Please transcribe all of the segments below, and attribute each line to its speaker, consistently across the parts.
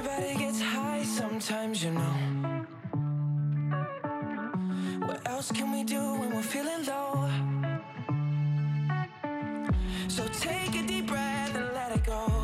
Speaker 1: Everybody gets high sometimes, you know. What else can we do when we're feeling low? So take a deep breath and let it go.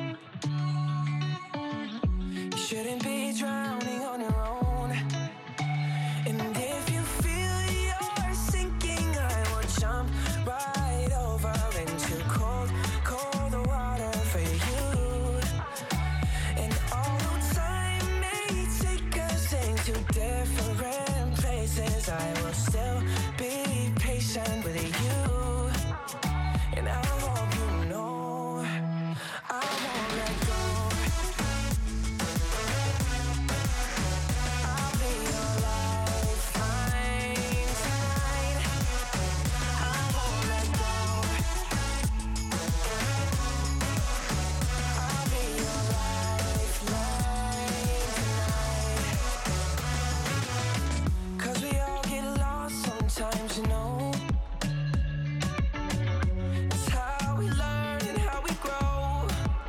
Speaker 1: You shouldn't be drowning on your own. And if you feel you're sinking, I will jump right over into cold, cold water for you. And although time may take us into different places, I will still be patient with you. And I hope you know I won't let go. I'll be your lifeline tonight. I won't let go. I'll be your lifeline tonight. 'Cause we all get lost sometimes, you know. It's how we learn and how we grow.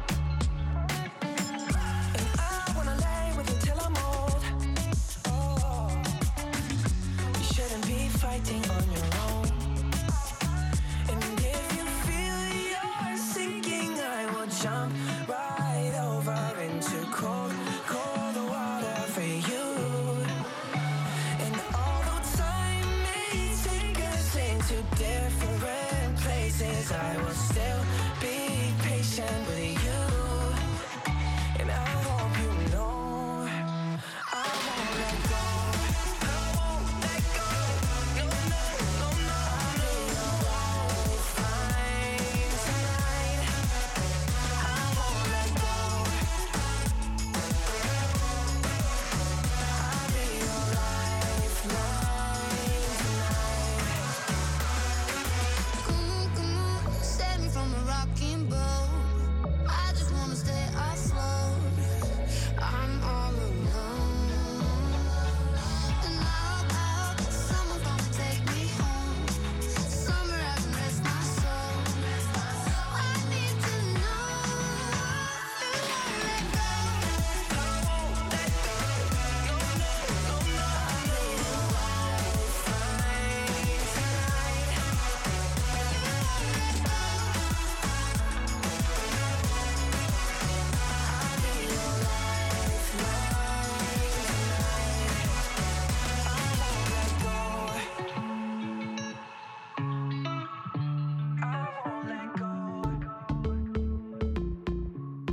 Speaker 1: And I wanna lay with you till I'm old. Oh, you shouldn't be fighting on your own. And if you feel you're sinking, I will jump right